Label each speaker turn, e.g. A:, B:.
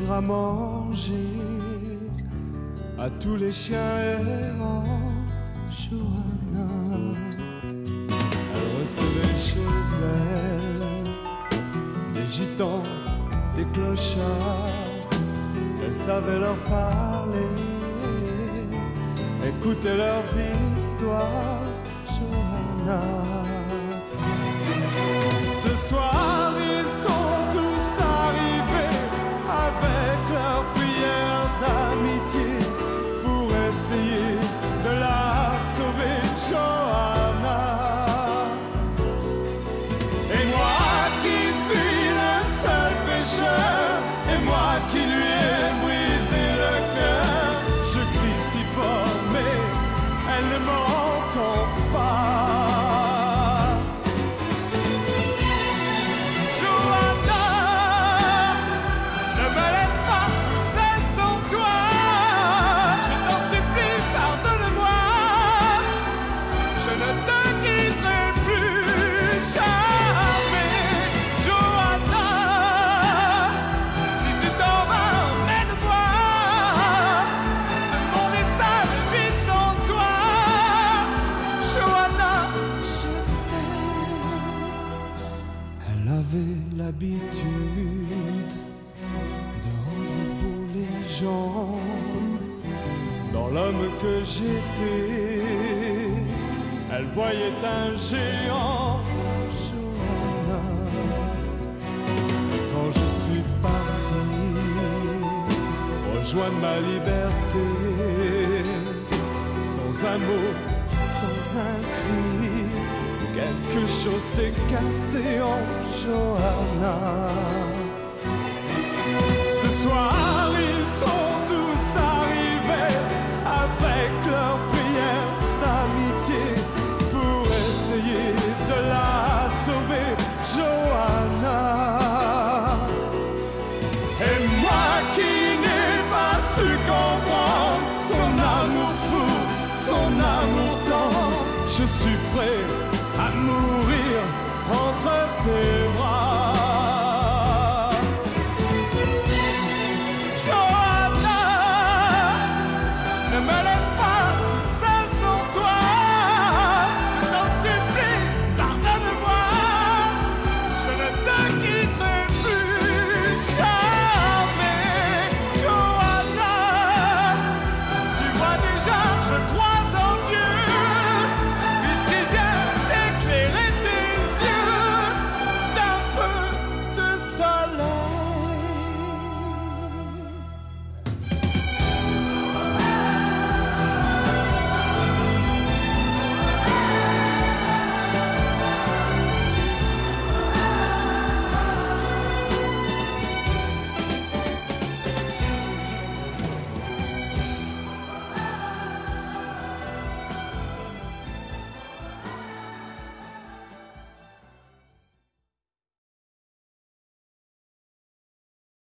A: à manger à tous les chiens errants. Johanna, elle recevait chez elle des gitans, des clochards. Elle savait leur parler, écouter leurs histoires. Johanna, ce soir ils sont tous arrivés avec leurs prières d'amitié pour essayer de la sauver. Johanna, et moi qui suis le seul pécheur, et moi qui lui ai brisé le cœur, je crie si fort mais elle ne m'entend pas. Johanna, ne me laisse pas tout seul sans toi. Je t'en supplie, pardonne-moi. Je ne te quitterai plus jamais. Johanna, si tu t'en vas, emmène-moi. Ce monde est sale et vide sans toi. Johanna, je t'aime. Elle avait l'habitude de rendre beau les gens. Dans l'homme que j'étais, elle voyait un géant. Johanna, quand je suis parti rejoindre ma liberté, sans un mot, sans un cri, quelque chose s'est cassé en Johanna. Ce soir ils sont tous arrivés avec leurs prières d'amitié pour essayer de la sauver. Johanna, et moi qui n'ai pas su comprendre son amour fou, son amour tendre, je suis